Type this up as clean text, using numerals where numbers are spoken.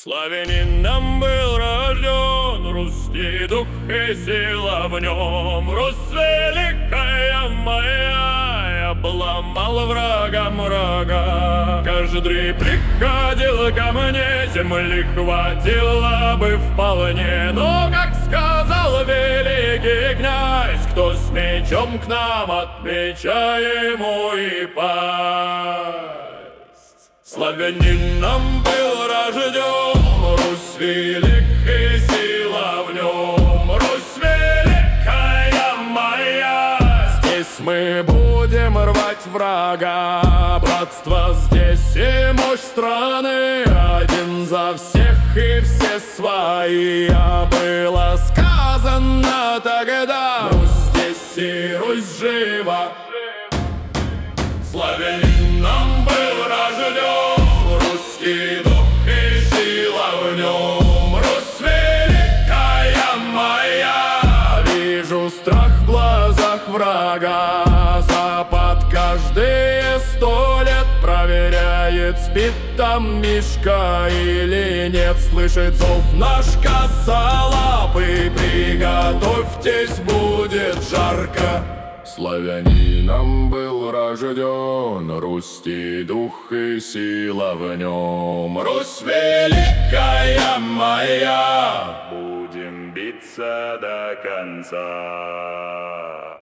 Славянин нам был рожден, русский дух и сила в нем. Русь великая моя, я обломал врагам рога. Каждый приходил ко мне, земли хватило бы вполне. Но, как сказал великий князь, кто с мечом к нам, от меча ему и пасть. Славянином был рожден, Русь великая, сила в нем. Русь великая моя, здесь мы будем рвать врага. Братство здесь и мощь страны, один за всех и все свои. А было сказано тогда, Русь здесь и Русь жива. Славянином был рожден, русский дух и сила в нем. Русь великая моя, вижу страх в глазах врага. Запад каждые 100 лет проверяет, спит там Мишка или нет. Слышит зов наш косолапый, приготовьтесь, будет жарко. Славянином был рожден, Русский дух и сила в нем. Русь великая моя, будем биться до конца.